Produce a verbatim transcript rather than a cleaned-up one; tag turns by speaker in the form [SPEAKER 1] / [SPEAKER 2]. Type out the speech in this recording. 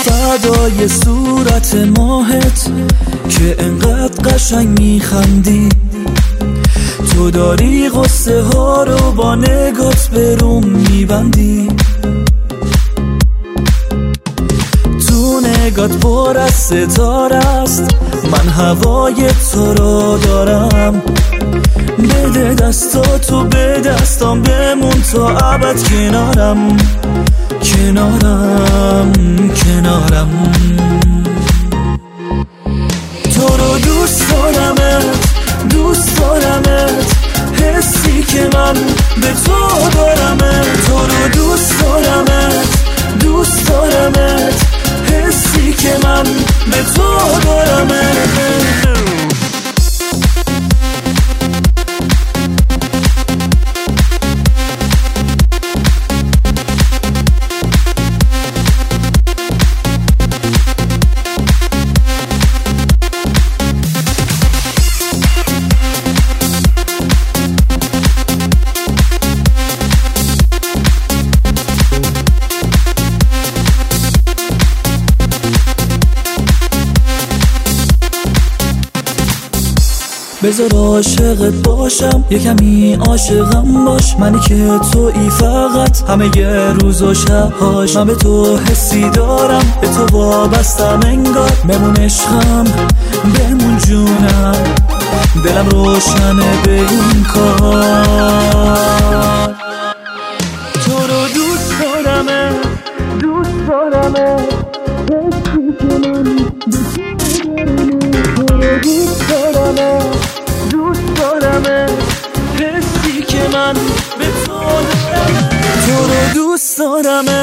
[SPEAKER 1] فدای صورت ماهت که انقدر قشنگ میخندی. تو داری غصه ها رو با نگات بروم میبندی. تو نگات پر از ستاره است، من هوای تو رو دارم. بده دستاتو به دستام، بمون تا ابد کنارم کنارم کنارم. تو رو دوست دارمت دوست دارمت، حسی که من به تو دارمت. تو رو دوست دارمت دوست دارمت، حسی که من به تو دارمت. بذار عاشقت باشم، یه کمی عاشقم باش. منی که تویی فقط همه یه روز و شبهاش. من به تو حسی دارم، به تو وابستم انگار. بمون عشقم بمون جونم، دلم روشنه به این کار. تو رو دوست دارمه دوست دارمه، حسی که من به تو دارمه. تو رو دوست دارمه دوست دارمه، حسی که من به تو دارمه. تو رو دوست دارمه